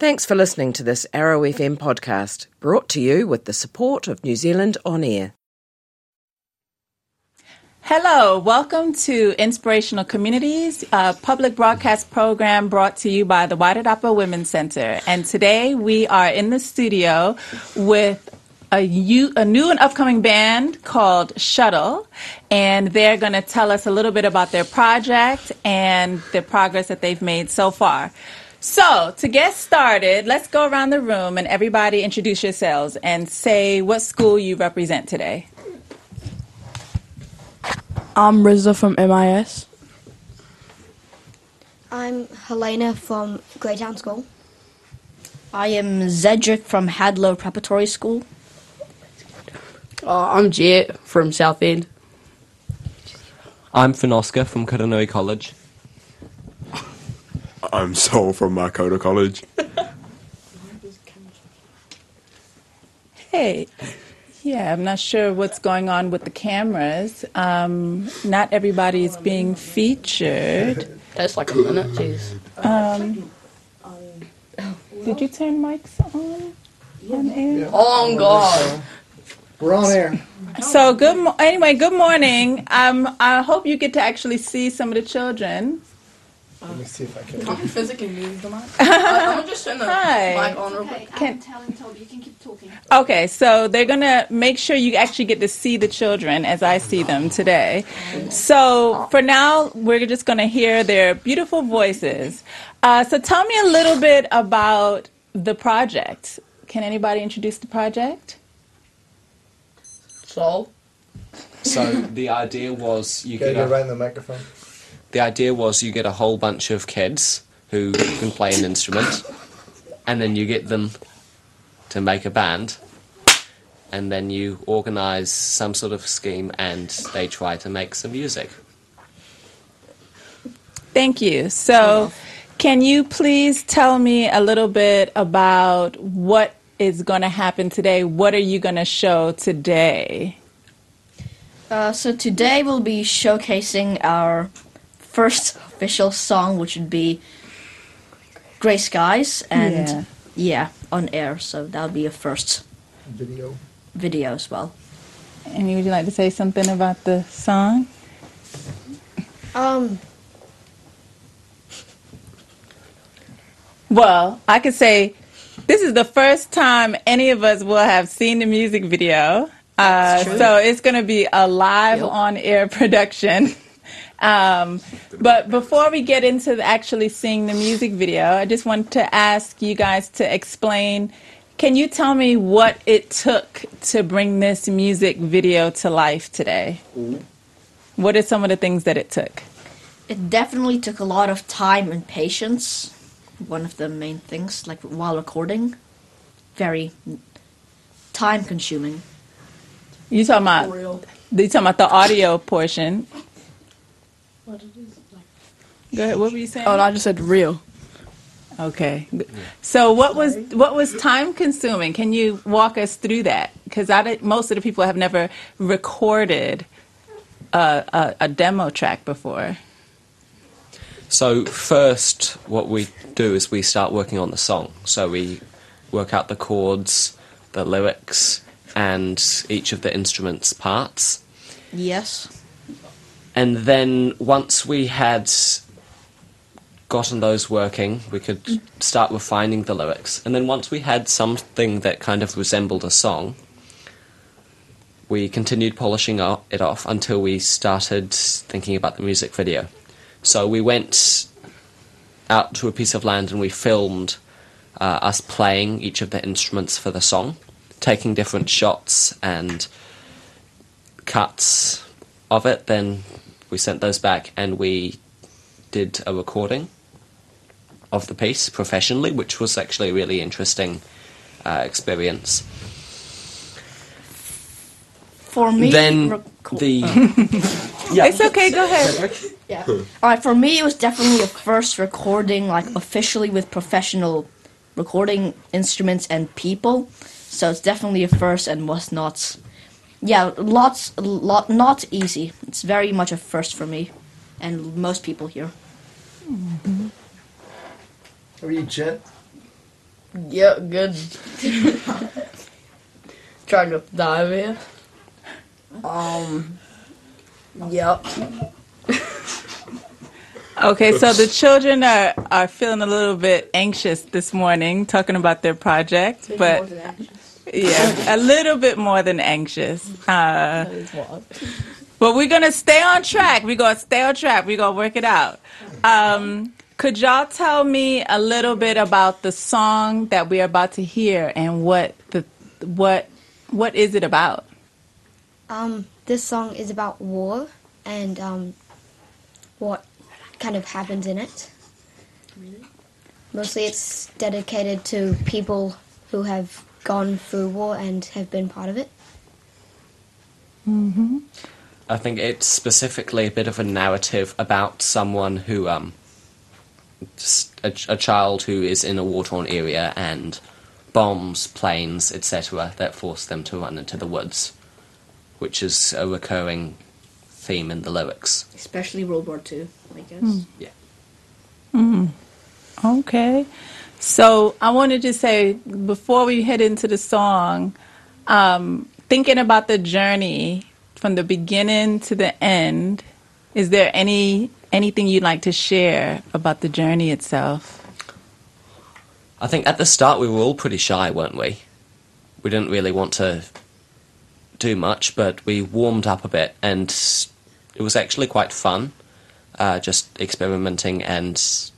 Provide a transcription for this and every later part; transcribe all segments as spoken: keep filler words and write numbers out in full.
Thanks for listening to this Arrow F M podcast, brought to you with the support of New Zealand On Air. Hello, welcome to Inspirational Communities, a public broadcast program brought to you by the Wairarapa Women's Center. And today we are in the studio with a, u- a new and upcoming band called Shuttle, and they're going to tell us a little bit about their project and the progress that they've made so far. So, to get started, let's go around the room and everybody introduce yourselves and say what school you represent today. I'm Rizza from M I S. I'm Helena from Greytown School. I am Zedric from Hadlow Preparatory School. Uh, I'm Jet from Southend. I'm Finoska from Karanui College. I'm Sol from Makota College. Hey. Yeah, I'm not sure what's going on with the cameras. Um, not everybody is being featured. That's like a minute, jeez. Um, did you turn mics on? On air? Oh, God. We're on air. So, good. Mo- anyway, good morning. Um, I hope you get to actually see some of the children. Let me see if I can. Can you physically move the mic? I'm going to just turn the Hi. mic on real quick. Okay, I'm telling Toby, you can keep talking. Okay, so they're going to make sure you actually get to see the children as I see them today. So for now, we're just going to hear their beautiful voices. Uh, so tell me a little bit about the project. Can anybody introduce the project? Sol? So the idea was you Okay, get go right a, in the microphone. the idea was you get a whole bunch of kids who can play an instrument, and then you get them to make a band, and then you organise some sort of scheme, and they try to make some music. Thank you. So can you please tell me a little bit about what is going to happen today? What are you going to show today? Uh, so today we'll be showcasing our first official song, which would be Grey Skies, and Yeah. yeah, on air, so that'll be a first Video. video as well. And would you like to say something about the song? Um, Well, I could say this is the first time any of us will have seen the music video. Uh, so it's going to be a live Yep. on-air production. Um, but before we get into the actually seeing the music video, I just want to ask you guys to explain, can you tell me what it took to bring this music video to life today? What are some of the things that it took? It definitely took a lot of time and patience. One of the main things, like while recording, very time consuming. You talking about, you talking about the audio portion? Go ahead. What were you saying? Oh, no, I just said real. Okay. So what was what was time consuming? Can you walk us through that? Because most of the people have never recorded a, a, a demo track before. So first, what we do is we start working on the song. So we work out the chords, the lyrics, and each of the instruments' parts. Yes. And then once we had gotten those working, we could start refining the lyrics. And then once we had something that kind of resembled a song, we continued polishing it off until we started thinking about the music video. So we went out to a piece of land and we filmed uh, us playing each of the instruments for the song, taking different shots and cuts of it. Then we sent those back and we did a recording of the piece professionally, which was actually a really interesting uh, experience. For me, Then reco- the... uh, It's okay. Go ahead. Yeah. Alright, for me it was definitely a first recording, like officially with professional recording instruments and people. So it's definitely a first and was not, yeah, lots, lot, not easy. It's very much a first for me and most people here. How are you, Jet? Yeah, good. Trying to dive here. Um. Yep. Okay, so the children are, are feeling a little bit anxious this morning, talking about their project, but yeah, a little bit more than anxious. Uh, but we're gonna stay on track. We're gonna stay on track. We're gonna work it out. Um, could y'all tell me a little bit about the song that we're about to hear and what the what what is it about? Um, this song is about war and um, what kind of happens in it. Mostly it's dedicated to people who have gone through war and have been part of it. Mm-hmm. I think it's specifically a bit of a narrative about someone who, um, just a, a child who is in a war-torn area and bombs, planes, et cetera that force them to run into the woods, which is a recurring theme in the lyrics. Especially World War Two, I guess. Mm. Yeah. Mm. Okay. So I wanted to say, before we head into the song, um, thinking about the journey from the beginning to the end, is there any anything you'd like to share about the journey itself? I think at the start we were all pretty shy, weren't we? We didn't really want to do much, but we warmed up a bit, and it was actually quite fun, uh, just experimenting. And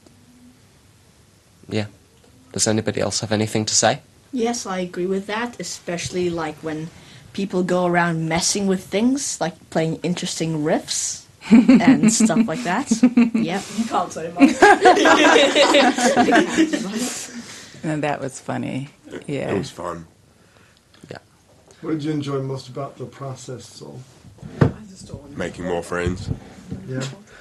yeah, does anybody else have anything to say? Yes, I agree with that, especially like when people go around messing with things, like playing interesting riffs and stuff like that. Yep. You can't say much. And that was funny. Yeah. It was fun. What did you enjoy most about the process, Sol? Making more friends. Yeah.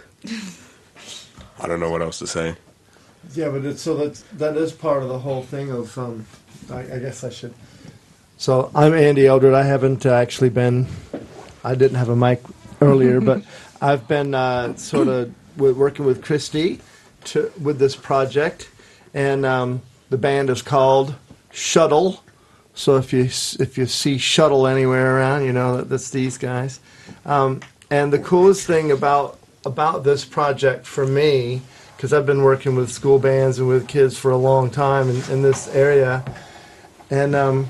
I don't know what else to say. Yeah, but it's, so that that is part of the whole thing of. Um, I, I guess I should. So I'm Andy Eldred. I haven't uh, actually been. I didn't have a mic earlier, but I've been uh, sort of w- working with Christy to with this project, and um, the band is called Shuttle. So if you if you see Shuttle anywhere around, you know that that's these guys. Um, and the coolest thing about about this project for me, because I've been working with school bands and with kids for a long time in, in this area, and um,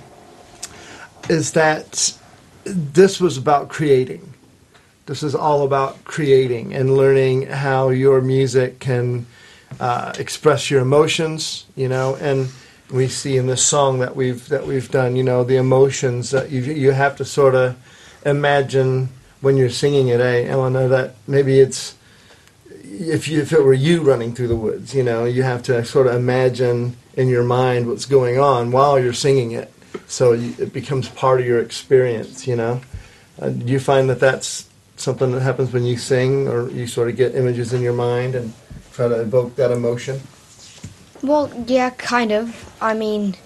is that this was about creating. This is all about creating and learning how your music can uh, express your emotions, you know, and we see in this song that we've that we've done, you know, the emotions that you you have to sort of imagine when you're singing it, eh, Eleanor, that maybe it's if you if it were you running through the woods, you know, you have to sort of imagine in your mind what's going on while you're singing it, so you, it becomes part of your experience, you know. Uh, do you find that that's something that happens when you sing, or you sort of get images in your mind and try to evoke that emotion? Well, yeah, kind of. I mean,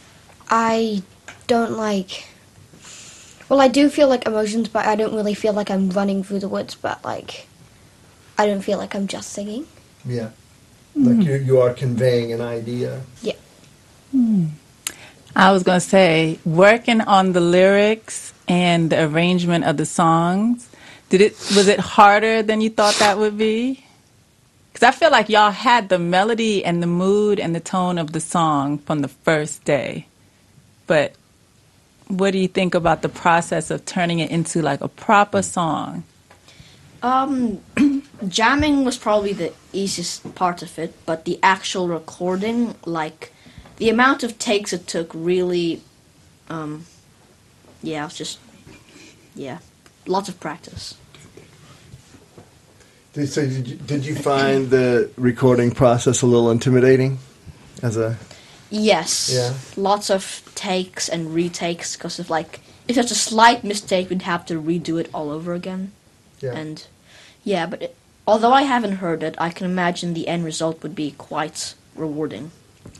I don't like... Well, I do feel like emotions, but I don't really feel like I'm running through the woods, but, like, I don't feel like I'm just singing. Yeah. Like you, you are conveying an idea. Yeah. Hmm. I was going to say, working on the lyrics and the arrangement of the songs, did it was it harder than you thought that would be? Because I feel like y'all had the melody and the mood and the tone of the song from the first day. But what do you think about the process of turning it into like a proper song? Um, jamming was probably the easiest part of it, but the actual recording, like, the amount of takes it took really, um, yeah, it was just, yeah, lots of practice. Did, so did you, did you find the recording process a little intimidating as a... Yes. Yeah. Lots of takes and retakes, because of, like, if there's a slight mistake, we'd have to redo it all over again. Yeah. And, yeah, but it, although I haven't heard it, I can imagine the end result would be quite rewarding.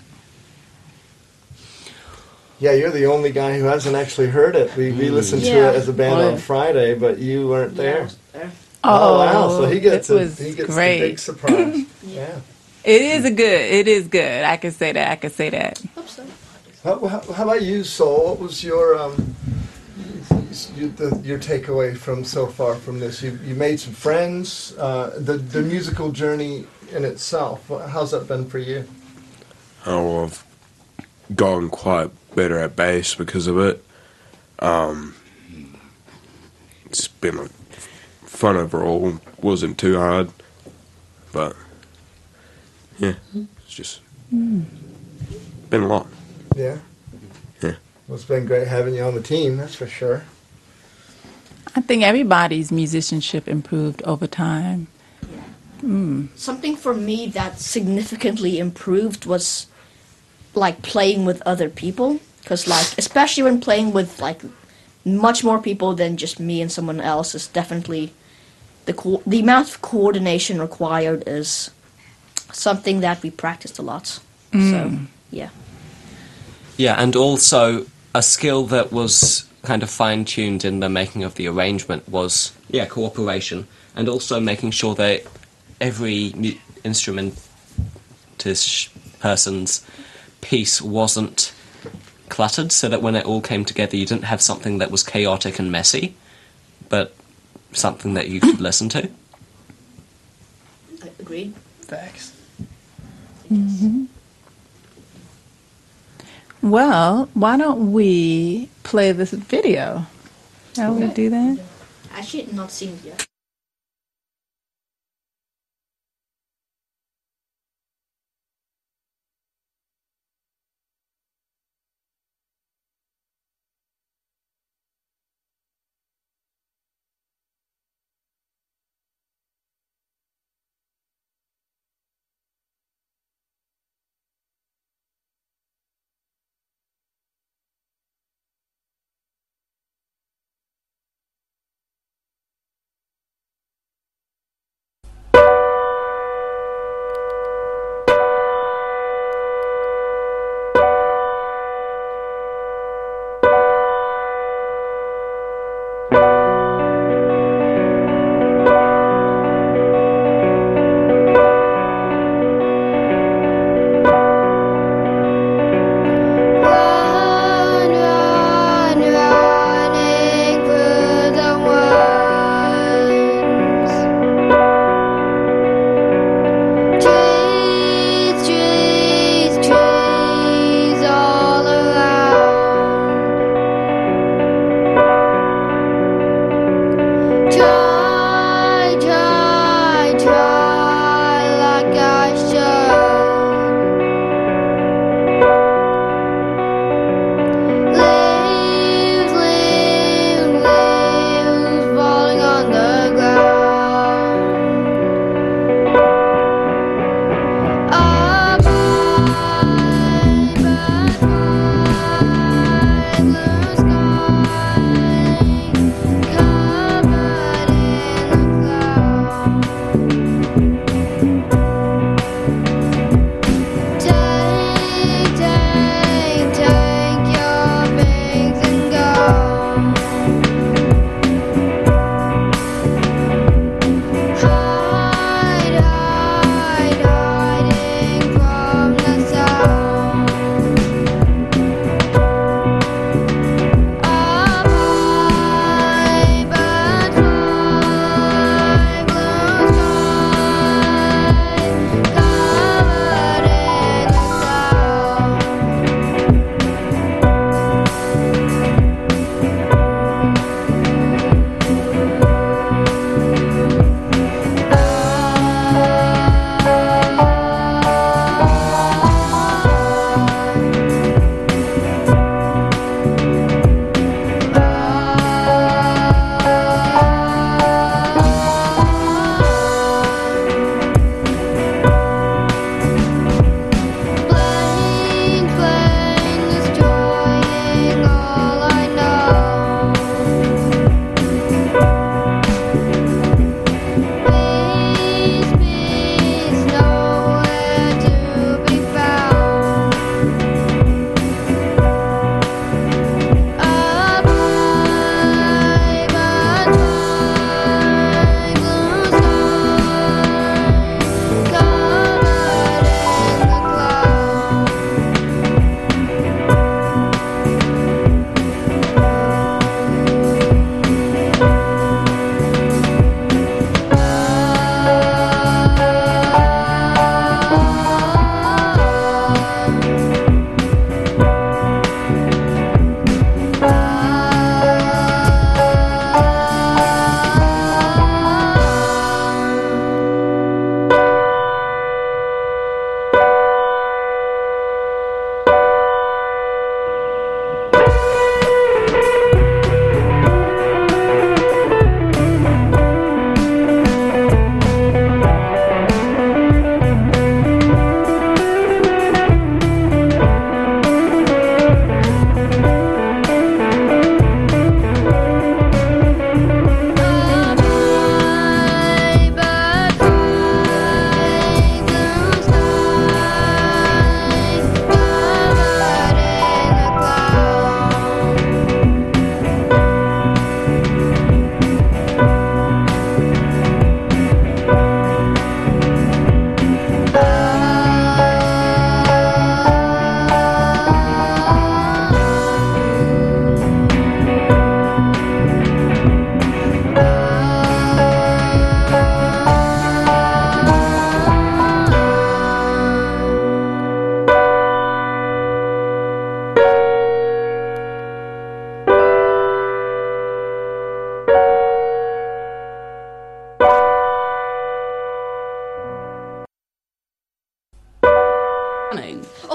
Yeah, you're the only guy who hasn't actually heard it. We, we listened to Yeah. it as a band Oh, yeah. on Friday, but you weren't Yeah, I there. was there. Oh, wow, so he gets, it a, was he gets great. the big surprise. Yeah. It is a good. It is good. I can say that. I can say that. Oops, so. How, how, how about you, Sol? What was your um, you, the, your takeaway from so far from this? You, you made some friends. Uh, the the musical journey in itself. How's that been for you? Oh, well, I've gotten quite better at bass because of it. Um, it's been like fun overall. Wasn't too hard, but yeah, it's just been a lot. Yeah. Yeah. Well, it's been great having you on the team. That's for sure. I think everybody's musicianship improved over time. Something for me that significantly improved was like playing with other people, because like especially when playing with like much more people than just me and someone else is definitely the co- the amount of coordination required is something that we practiced a lot. So yeah. Yeah, and also a skill that was kind of fine-tuned in the making of the arrangement was, yeah, cooperation, and also making sure that every mu- instrumentist person's piece wasn't cluttered, so that when it all came together you didn't have something that was chaotic and messy, but something that you could listen to. I agreed. Facts. Well, why don't we play this video? Shall we do that? Actually, not seen it yet.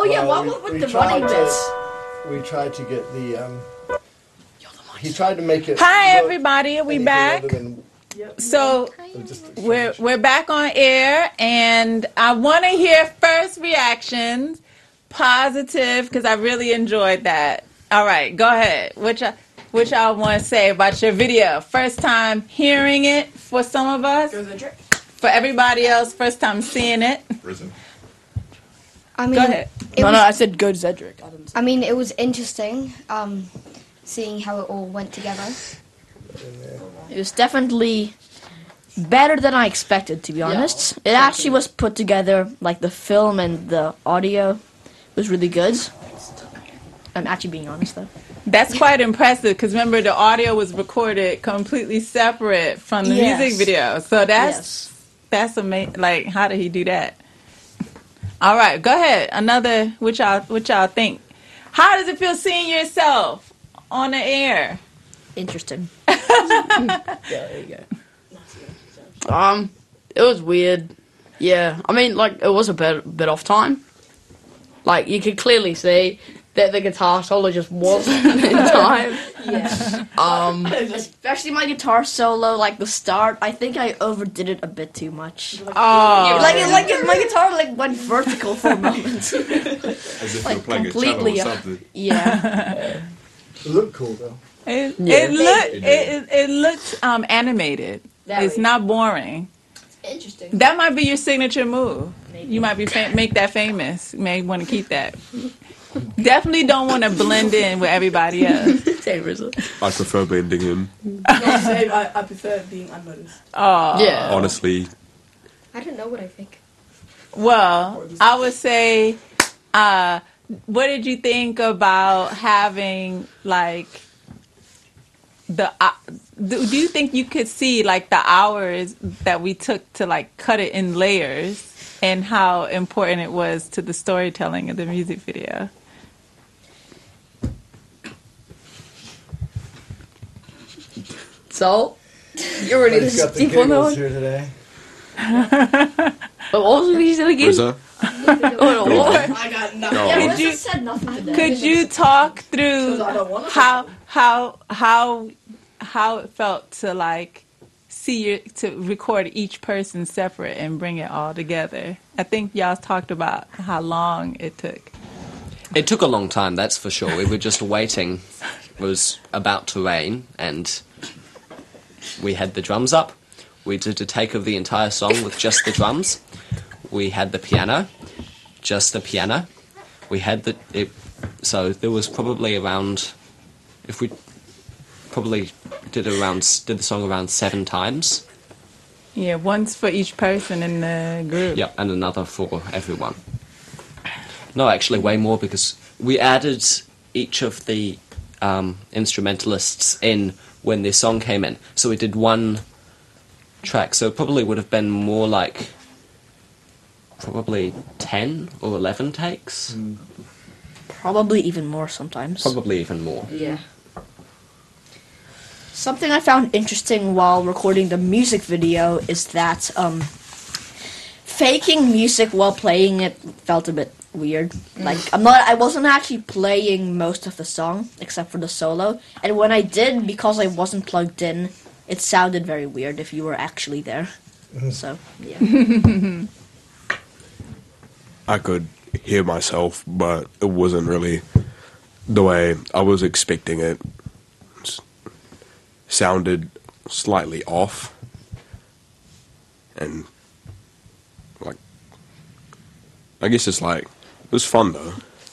yeah, Well, what we- was with we the tried running to- bits? We tried to get the. Um, he tried to make it. Hi, look everybody. Are we anything back? other than- So just we're we're back on air, and I want to hear first reactions, positive, because I really enjoyed that. All right, go ahead. Which I, which I want to say about your video. First time hearing it for some of us. For everybody else, first time seeing it. I mean, Go ahead. it No, was, no, I said go Zedric. I didn't say I mean, it was interesting um, seeing how it all went together. It was definitely better than I expected, to be honest. It actually was put together, like the film and the audio was really good. I'm actually being honest, though. That's quite impressive because remember the audio was recorded completely separate from the Yes. music video. So that's Yes. that's amazing. Like, how did he do that? All right, go ahead. Another. What y'all what y'all think? How does it feel seeing yourself on the air? Interesting. Um, it was weird. Yeah, I mean, like it was a bit bit off time. Like you could clearly see that the guitar solo just wasn't in time. Yeah. Um, Especially my guitar solo, like the start, I think I overdid it a bit too much. Oh, Like, it, like it, my guitar like went vertical for a moment. As if Like, you're playing a completely, cello or uh, something. Yeah. It looked cool though. it, Yeah. it looked It it, did. it, it looked um, animated. Very. It's not boring. Interesting. That might be your signature move. You might be fam- make that famous. You may want to keep that. Definitely don't want to blend in with everybody else. I prefer blending in. I, I prefer being unnoticed. Oh, yeah. Honestly, I don't know what I think. well, I would say, uh, what did you think about having like the? Uh, do, do you think you could see like the hours that we took to like cut it in layers and how important it was to the storytelling of the music video? So, you're ready to He's got the speak on that giggles one? here today. But what was we said again? Rizzo, Oh, what? I got nothing. go Yeah, on. Rissa you- said nothing today. Could you talk through I don't want to. how how how how it felt to like see your to record each person separate and bring it all together? I think y'all talked about how long it took. It took a long time, that's for sure. We were just waiting. It was about to rain, and we had the drums up. We did a take of the entire song with just the drums. We had the piano, just the piano. We had the... It, so there was probably around... If we probably did it around... Did the song around seven times. Yeah, once for each person in the group. Yep, and another for everyone. No, actually, way more because we added each of the um, instrumentalists in when their song came in. So we did one track. So it probably would have been more like probably ten or eleven takes. Probably even more sometimes. Probably even more. Yeah. Something I found interesting while recording the music video is that um, faking music while playing it felt a bit weird. Like I'm not, I wasn't actually playing most of the song except for the solo, and when I did, because I wasn't plugged in, it sounded very weird if you were actually there. So yeah. I could hear myself, but it wasn't really the way I was expecting it. It sounded slightly off, and like I guess it's like it was fun though.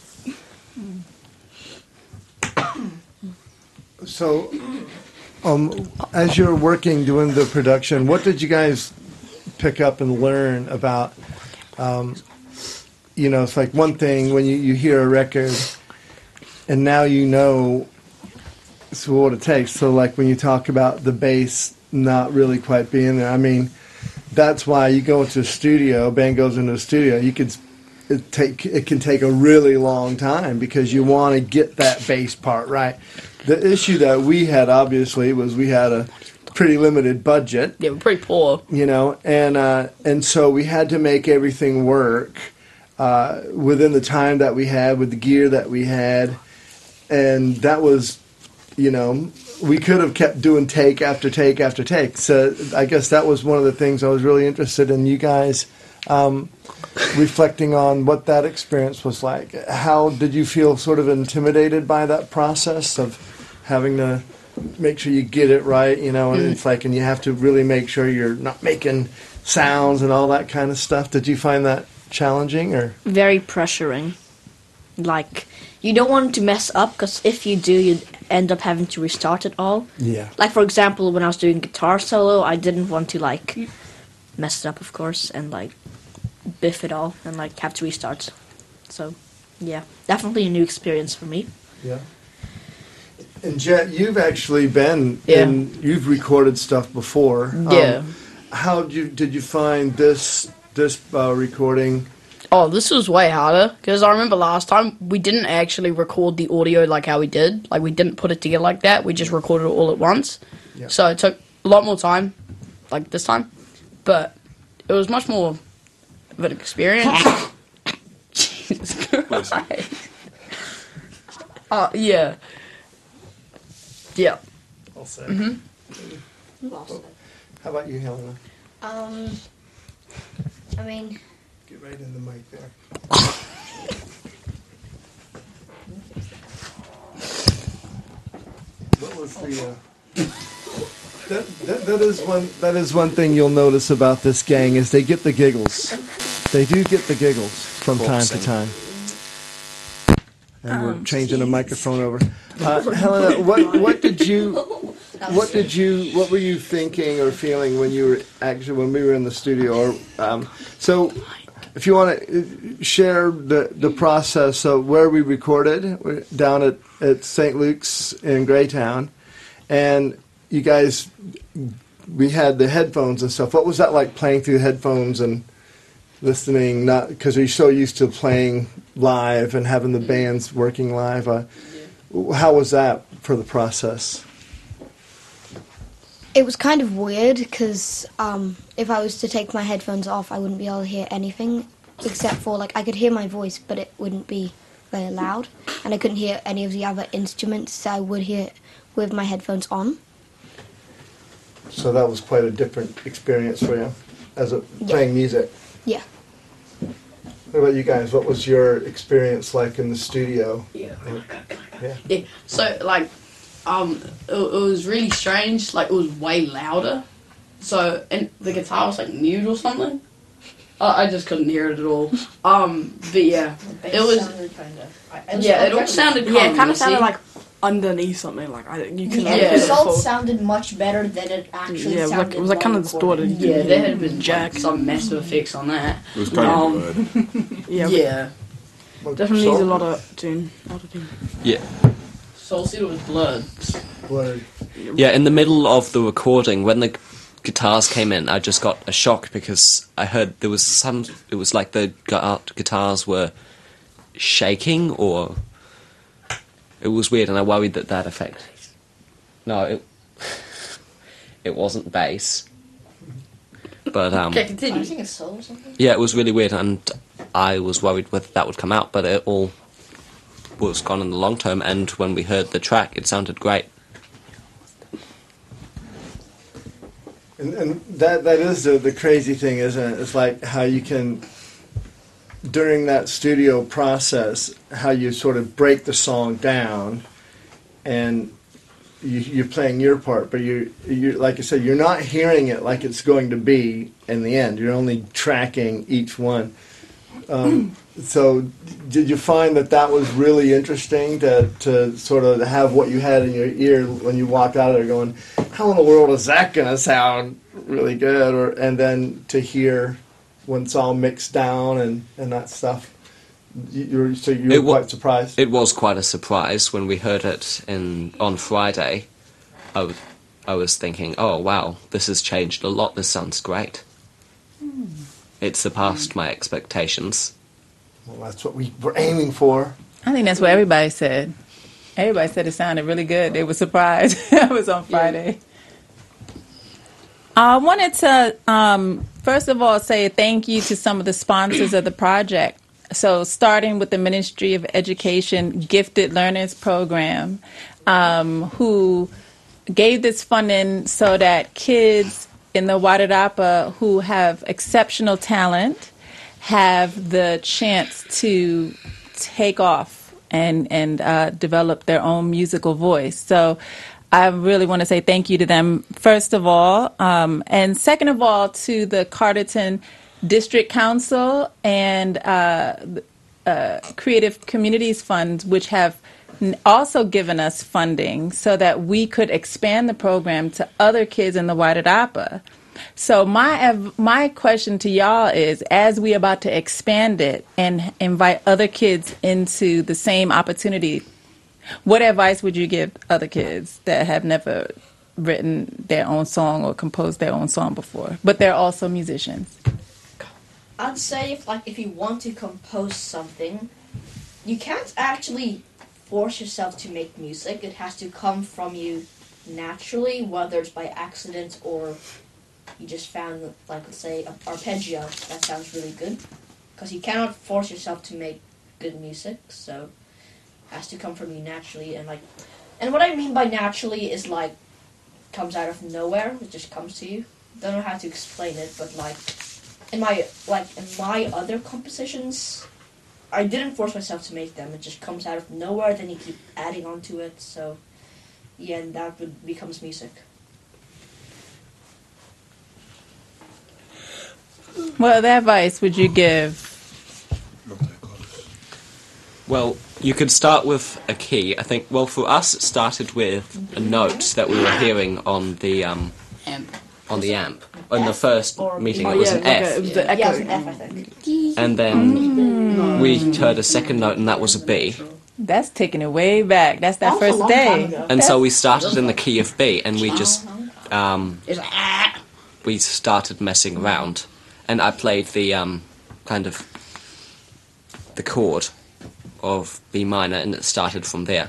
So, um, as you're working doing the production, what did you guys pick up and learn about? Um, you know, it's like one thing when you, you hear a record, and now you know so what it takes. So, like when you talk about the bass not really quite being there, I mean, that's why you go into a studio. A band goes into a studio. You could it take it can take a really long time because you want to get that bass part right. The issue that we had obviously was we had a pretty limited budget, Yeah, we're pretty poor. you know, and uh, and so we had to make everything work uh, within the time that we had, with the gear that we had, and that was, you know, we could have kept doing take after take after take. So I guess that was one of the things I was really interested in you guys um, reflecting on what that experience was like. How did you feel sort of intimidated by that process of having to make sure you get it right, you know, and it's like, and you have to really make sure you're not making sounds and all that kind of stuff. Did you find that challenging or? Very pressuring. Like, you don't want to mess up, because if you do, you end up having to restart it all. Yeah. Like, for example, when I was doing guitar solo, I didn't want to, like, mess it up, of course, and, like, biff it all and, like, have to restart. So, yeah, definitely a new experience for me. Yeah. And Jet, you've actually been Yeah. in, you've recorded stuff before. Yeah. Um, how did you, did you find this, this uh, recording? Oh, this was way harder, because I remember last time we didn't actually record the audio like how we did. Like, we didn't put it together like that. We just recorded it all at once. Yeah. So it took a lot more time, like this time. But it was much more of an experience. Jesus Christ. Uh, yeah. Yeah. I'll say. Mm-hmm. How about you, Helena? Um, I mean, Get right in the mic there. What was the? Uh, that, that that is one that is one thing you'll notice about this gang is they get the giggles. They do get the giggles from time to time. And we're changing the microphone over. Uh, Helena, what what did you what did you what were you thinking or feeling when you were actually when we were in the studio? Or um, so, if you want to share the the process of where we recorded, we're down at at Saint Luke's in Greytown, and you guys, we had the headphones and stuff. What was that like playing through headphones and listening? Not because you're so used to playing live and having the bands working live. Uh, how was that for the process? it was kind of weird because um, if I was to take my headphones off, I wouldn't be able to hear anything except for, like, I could hear my voice, but it wouldn't be very loud. And I couldn't hear any of the other instruments that I would hear with my headphones on. So that was quite a different experience for you as a, Yeah. playing music. Yeah. What about you guys? What was your experience like in the studio? Yeah. Yeah. Yeah. So like, um, it, it was really strange. Like it was way louder. So and the guitar was like mute or something. I, I just couldn't hear it at all. Um, but yeah, it was. kind of. Yeah, it all sounded kind Yeah, of it kind of messy. sounded like underneath something. Like I, you can. Yeah, Yeah. the result full- sounded much better than it actually Yeah, it was like sounded. it was like kind of while recording. distorted. Yeah, there had been Jack. like, some massive effects on that. It was kind Um, of good. Yeah, Yeah. definitely needs a lot of tune. Lot of tune. Yeah. Soul Cedar was blurred. Blurred. Yeah, in the middle of the recording, when the gu- guitars came in, I just got a shock because I heard there was some. It was like the gu- guitars were shaking, or it was weird, and I worried that that affect. No, it it wasn't bass, but um, Okay, I continue. think it's soul or something. yeah, it was really weird, and I was worried whether that would come out, but it all was gone in the long term. And when we heard the track, it sounded great. And, and that that is the, the crazy thing, isn't it? It's like how you can, during that studio process, how you sort of break the song down, and you, you're playing your part, but you you like I said, you're not hearing it like it's going to be in the end. You're only tracking each one. Um, so, did you find that that was really interesting to to sort of have what you had in your ear when you walked out of there, going, "How in the world is that going to sound really good?" Or and then to hear when it's all mixed down and, and that stuff. You, you're, so you were It wa- quite surprised. It was quite a surprise when we heard it in on Friday. I was, I was thinking, oh wow, this has changed a lot. This sounds great. It surpassed my expectations. Well, that's what we were aiming for. I think that's what everybody said. Everybody said it sounded really good. They were surprised. It was on Friday. I wanted to, um, first of all, say thank you to some of the sponsors of the project. so starting with the Ministry of Education Gifted Learners Program, um, who gave this funding so that kids in the Wairarapa who have exceptional talent have the chance to take off and and uh, develop their own musical voice. So I really want to say thank you to them, first of all, um, and second of all to the Carterton District Council and uh, uh, Creative Communities Fund, which have also given us funding so that we could expand the program to other kids in the Wairarapa. So my my question to y'all is, as we about to expand it and invite other kids into the same opportunity, what advice would you give other kids that have never written their own song or composed their own song before, but they're also musicians? I'd say if like if you want to compose something, you can't actually force yourself to make music. It has to come from you naturally, whether it's by accident or you just found, like, let's say, an arpeggio that sounds really good. Because you cannot force yourself to make good music, so it has to come from you naturally. And like, and what I mean by naturally is like, comes out of nowhere. It just comes to you. Don't know how to explain it, but like, in my like in my other compositions, I didn't force myself to make them. It just comes out of nowhere. Then you keep adding on to it. So yeah, and that would, becomes music. What other advice would you give? Well, you could start with a key. I think, well, for us, it started with a note that we were hearing on the um, Amp. on the amp. In the first Or- meeting, Oh, it was yeah, an like F. a- it was the Yeah, it was echo. an F, I think. And then we heard a second note, and that was a B. That's taking it way back. That's that That was a first long day. time ago. And so we started in the key of B, and we just um, It's like, ah. we started messing around, and I played the um, kind of the chord of B minor, and it started from there.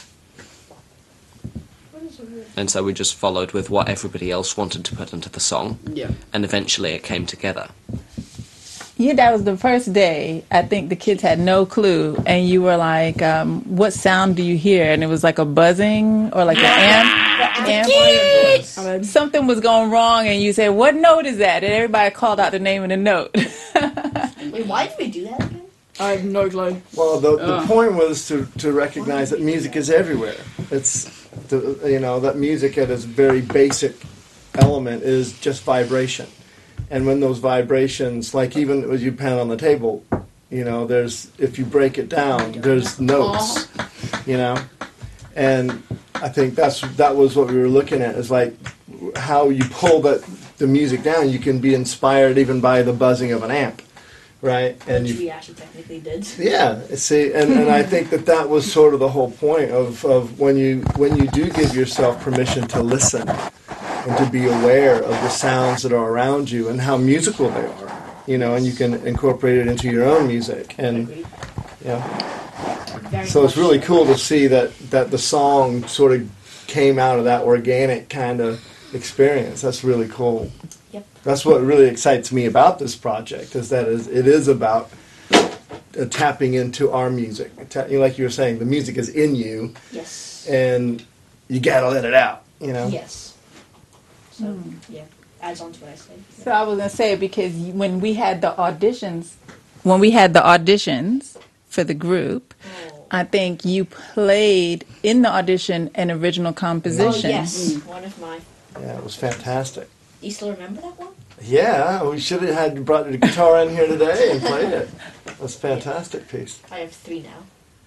And so we just followed with what everybody else wanted to put into the song, Yeah. and eventually it came together. Yeah, that was the first day. I think the kids had no clue, and you were like, um, "What sound do you hear?" And it was like a buzzing or like an amp. amp. Something was going wrong, and you said, "What note is that?" And everybody called out the name of the note. Wait, why did we do that again? I have no clue. Well, the, the Ugh. point was to, to recognize that music is everywhere. It's, the, you know, that music at its very basic element is just vibration. And when those vibrations, like even as you pound on the table, you know, there's, if you break it down, there's notes, you know. And I think that's that was what we were looking at, is like how you pull that the music down, you can be inspired even by the buzzing of an amp. Right, and Which you, we actually technically did. yeah. See, and, and I think that that was sort of the whole point of, of when you when you do give yourself permission to listen and to be aware of the sounds that are around you and how musical they are, you know, and you can incorporate it into your own music, and Agreed. yeah. Very So it's much really so. cool to see that that the song sort of came out of that organic kind of experience. That's really cool. Yep. That's what really excites me about this project, is that is it is about uh, tapping into our music. Ta- you know, like you were saying, the music is in you, Yes. and you gotta let it out. You know. Yes. So yeah, adds on to what I said. So I was gonna say, because when we had the auditions, when we had the auditions for the group, Oh. I think you played in the audition an original Oh composition. yes, one of my. Yeah, it was fantastic. You still remember that one? Yeah, we should have had brought the guitar in here today and played it. That's a fantastic piece. I have three now.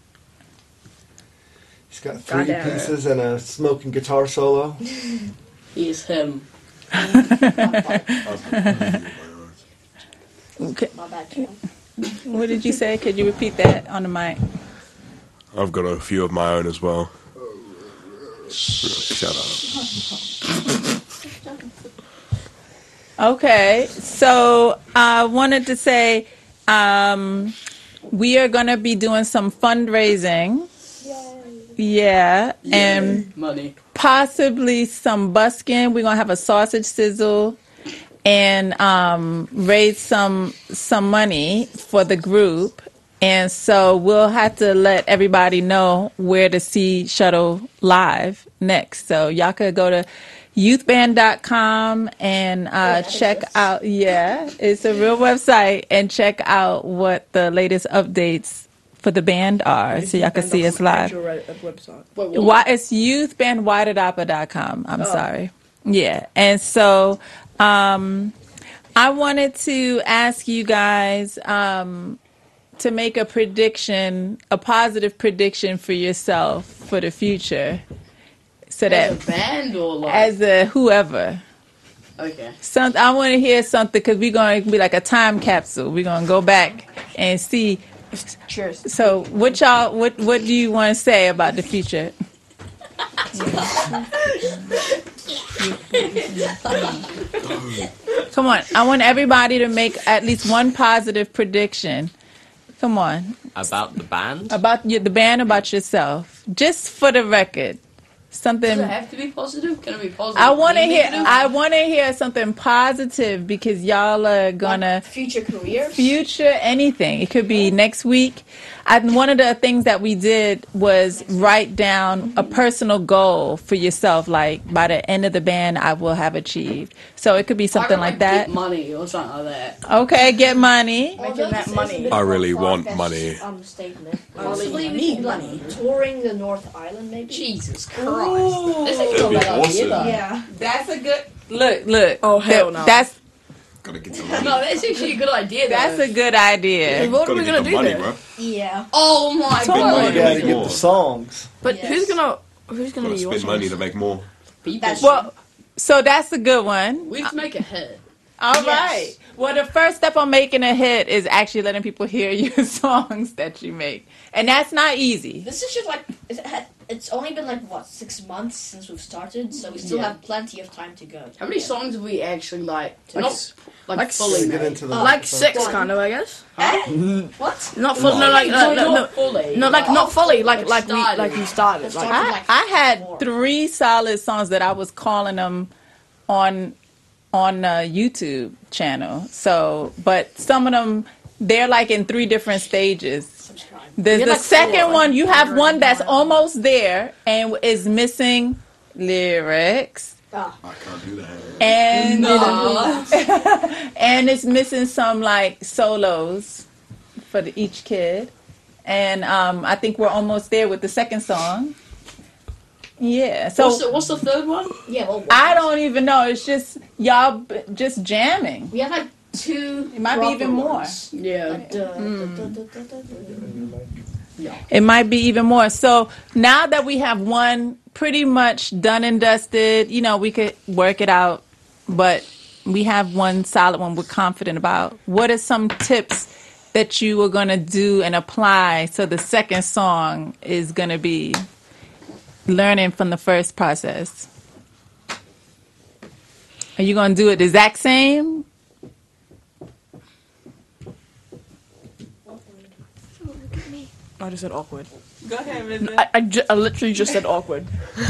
He's got three Got it. pieces and a smoking guitar solo. He's him. Okay. My bad. Too. What did you say? Could you repeat that on the mic? I've got a few of my own as well. Shut up. Okay, so I wanted to say um, we are going to be doing some fundraising. Yeah, and Money. possibly some busking. We're going to have a sausage sizzle and um, raise some some money for the group. And so we'll have to let everybody know where to see Shuttle live next. So y'all could go to youth band dot com and uh, check out, yeah, it's a real website, and check out what the latest updates for the band are, so y'all can see us live. Website. Why, it's youth band whited opera dot com. I'm sorry. Yeah. And so um, I wanted to ask you guys um, to make a prediction, a positive prediction for yourself for the future. So that As a band or like? as a whoever. Okay. Some, I want to hear something, because we're going to be like a time capsule. We're going to go back and see. Cheers. So what y'all, what, what do you want to say about the future? Come on. I want everybody to make at least one positive prediction. Come on. About the band? About you, the band, about yourself. Just for the record. Something. Does it have to be positive? Can it be positive? I want to and hear. negative? I want to hear something positive, because y'all are gonna Future careers. future anything. It could be next week. I, one of the things that we did was write down a personal goal for yourself. Like, by the end of the band, I will have achieved. So it could be something I like that. Get money or something like that. Okay, get money. Making that money. I really want money. Understatement. I really Possibly we need could, like, money. touring the North Island, maybe. Jesus Christ. This ain't That'd be not bad idea, awesome. though. Yeah. That's a good look. Look. Oh, hell That- no. That's Gotta get the No, money. that's actually a good idea, though. that's a good idea. What are Gotta we get gonna the do money, then? bro. Yeah. Oh my Totally. god. money You to gotta make get more. the songs. But Yes. who's gonna who's gonna Gotta be your spend money songs? to make more. People. That's- Well, so that's a good one. We have to make a hit. All right. Yes. Well, the first step on making a hit is actually letting people hear your songs that you make, and that's not easy. This is just like it had, it's only been like what six months since we've started, so we still Yeah. have plenty of time to go. How many songs have we actually, like, Like not, s- like, like fully Get made? into the Oh. Like six, One. kind of, I guess. What? Not full. No, like No, no, no, not no, fully. no, like not fully. Like Like like we started. like we started. Like Started. I, like I had four. three solid songs that I was calling them on on a YouTube channel. So, but some of them, they're like in three different stages. Subscribe. There's You're the like second four, one. like You have four one and that's one. almost there and is missing lyrics. Ah. I can't do that. And No. and it's missing some like solos for the, each kid. And um, I think we're almost there with the second song. Yeah. So what's, the, what's the third one? Yeah. Well, I don't even know. It's just y'all b- just jamming. We have like two. It might be proper even more. ones. Yeah. Like, duh, duh, duh, duh, duh, duh, duh. It might be even more. So now that we have one pretty much done and dusted, you know, we could work it out. But we have one solid one we're confident about. What are some tips that you are going to do and apply so the second song is going to be learning from the first process? Are you going to do it the exact same? I just said awkward. Go ahead, Miz I, I, ju- I literally just said awkward.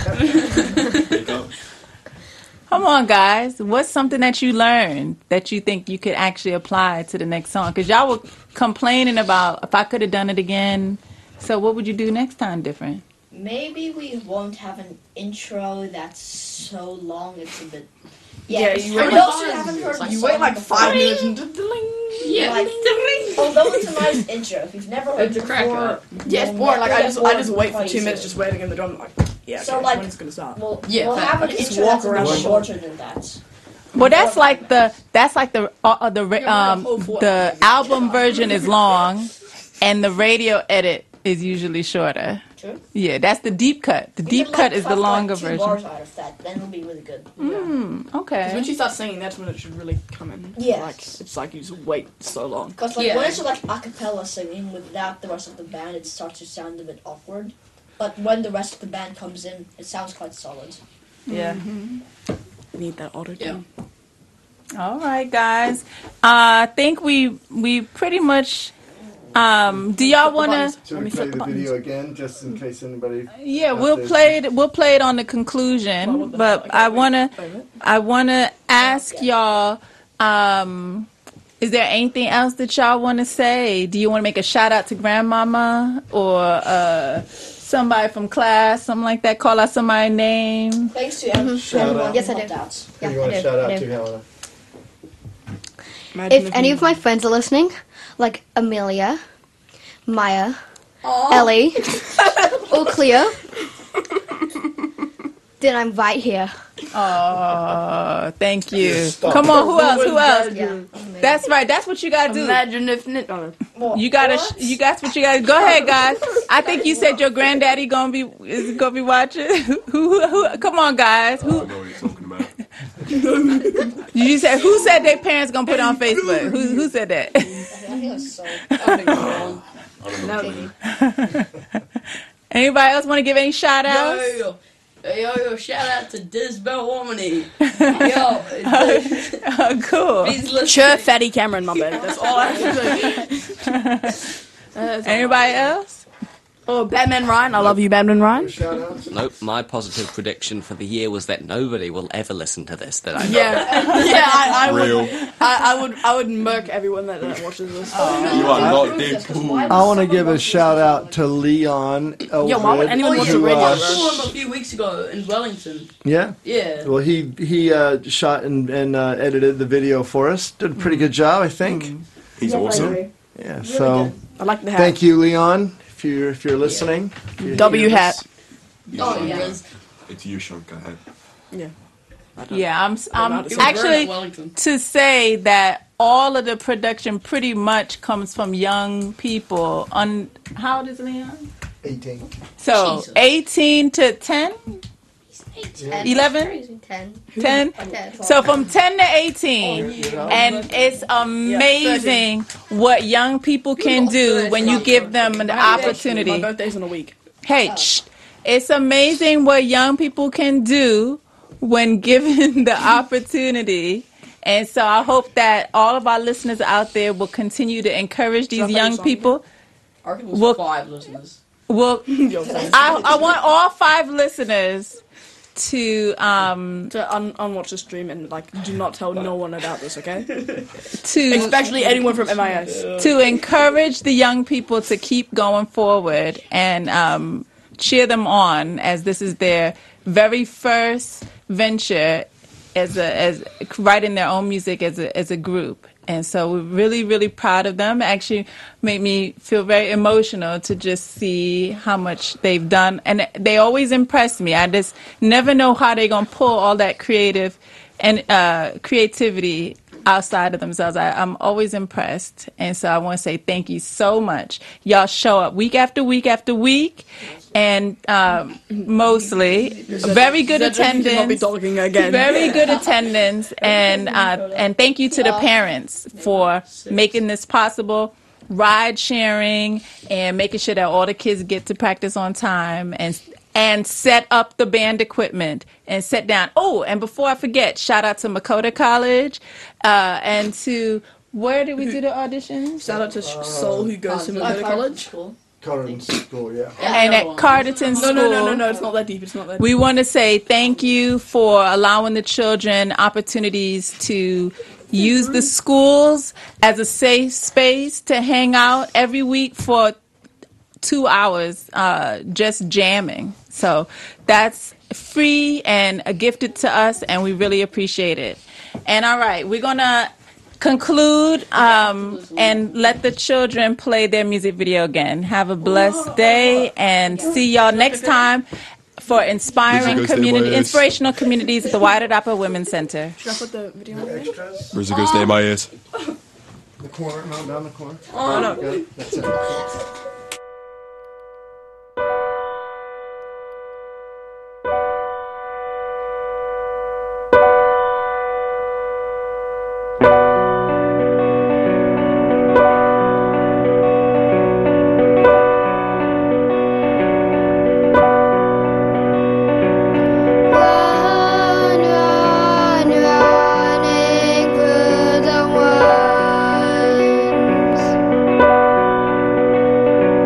Come on, guys. What's something that you learned that you think you could actually apply to the next song? Because y'all were complaining about if I could have done it again. So what would you do next time different? Maybe we won't have an intro that's so long. It's a bit. Yeah, Yeah, you for wait- those who haven't heard the You song wait like before, five minutes and ding. Yeah. Like, although it's a nice intro, if you've never heard It's a it cracker. before, Yeah, it's you'll boring. Like I never just get I just bored wait for until two you minutes see just it. waiting in the drum. Like yeah, So, okay, like- when it's gonna start. We'll, Yeah, we'll fact. have an Just intro walk that's a around bit the shorter than that. Well, that's like the that's like the uh, the ra- Yeah, um we're gonna hold the for- album version is long, and the radio edit is usually shorter. True. Yeah, that's the deep cut. The We deep could, cut like, is the cut, longer like, two version. bars out of that, then it'll be really good. Hmm. 'Cause Okay. when you start singing, that's when it should really come in. Yes. Like it's like you just wait so long. Because like Yeah. when it's like a cappella singing without the rest of the band, it starts to sound a bit awkward. But when the rest of the band comes in, it sounds quite solid. Yeah. Need that auto tune. All right, guys. Uh, I think we we pretty much. Um, do y'all want to? Should Let we me play flip the the video again, just in case anybody? Yeah, out we'll there- play it. We'll play it on the conclusion. But I wanna, I wanna ask y'all. Um, Is there anything else that y'all want to say? Do you want to make a shout out to grandmama or uh, somebody from class, something like that? Call out somebody's name. Thanks to everyone. Shout out. Yes, I do. Out. Yeah, Who you want I to do, shout I out do. to, Helena? Imagine If any you- of my friends are listening, like Amelia, Maya, Ellie, or Cleo, then I'm right here. Oh, thank you. Stop. Come on, who else? Who else? Yeah. That's right. That's what you gotta do. Imagine if Nick. Oh, You gotta. sh- You. That's what you gotta. Go ahead, guys. I think you said your granddaddy gonna be is gonna be watching. who, who? Who? Come on, guys. I Who? know what you're talking about. You said who said their parents gonna put it on Facebook? Who? Who said that? I think that's so. I think it's wrong. I don't know. Anybody else want to give any shout outs? Yo, yo, yo, shout out to Disbel Harmony. Yo, Oh, cool. please listen. Sure, Fatty Cameron, my bad. That's all I have to say. Anybody else? Oh, Batman Ryan. I love you, Batman Ryan. Shout outs? Nope, my positive prediction for the year was that nobody will ever listen to this that I know. Yeah, yeah. I, I Real. would. I, I would. I would murk everyone that, that watches this. You are not Deadpool. I want to give a shout out to Leon. Yo, why would Elwood, anyone watch who, a radio, uh, I saw him a few weeks ago in Wellington. Yeah. Yeah. Well, he he uh, shot and, and uh, edited the video for us. Did a pretty good job, I think. He's awesome. Yeah. So I like the hat. thank you, Leon, if you're if you're listening. If you're W hearing hat. this. Oh, yes. It's you, Shankar. Yeah. Yeah, I'm. I'm not- He was actually born in Wellington. to say that all of the production pretty much comes from young people. On how old is Leon? eighteen. So Jesus. eighteen to ten, Ten. eleven, Crazy. Ten. ten. Okay. So from ten to eighteen, Oh, and it's amazing what young people can do when you give them an My opportunity. birthday's in a week. Hey, shh. It's amazing what young people can do when given the opportunity. And so I hope that all of our listeners out there will continue to encourage these Should I play young the song people. I reckon it was Well- five listeners. Well, Yo, sorry. I, I want all five listeners to um to un- unwatch the stream and like do not tell no one about this, okay? to Especially anyone from M I S. to encourage the young people to keep going forward and um, cheer them on as this is their very first venture as a as writing their own music as a as a group. And so we're really, really proud of them. Actually made me feel very emotional to just see how much they've done. And they always impress me. I just never know how they're going to pull all that creative and uh, creativity outside of themselves. I, I'm always impressed. And so I want to say thank you so much. Y'all show up week after week after week. And um, mostly very good Cedric, you cannot be attendance. talking again. Very good attendance, and uh, and thank you to the parents for making this possible. Ride sharing and making sure that all the kids get to practice on time and and set up the band equipment and sit down. Oh, and before I forget, shout out to Makota College uh, and to where did we do the auditions? Shout out to Soul who goes to Minnesota College. Carden School, yeah. And at Carterton No, School. no, no, no, no. It's not that deep. It's not that. Deep. We want to say thank you for allowing the children opportunities to use the schools as a safe space to hang out every week for two hours uh, just jamming. So that's free and uh, gifted to us, and we really appreciate it. And all right, we're going to conclude um, and let the children play their music video again. Have a blessed day, and see y'all next time for inspiring Music goes community, to M I S. inspirational communities at the Wyatt Earp Women's Center. Should I put the video on? Extras. Where's it goes to M I S? The corner, no, down the corner. Oh no. Good. That's it. Run, run, running through the woods.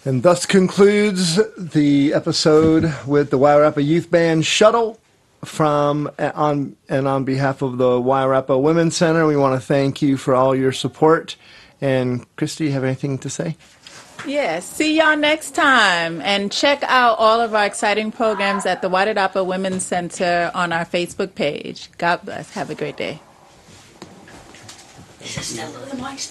And thus concludes the episode with the Wairarapa Youth Band Shuttle. From on and on behalf of the Wairarapa Women's Center, we want to thank you for all your support. And Christy, you have anything to say? Yes, see y'all next time. And check out all of our exciting programs at the Wairarapa Women's Center on our Facebook page. God bless. Have a great day. This is Stella the mic.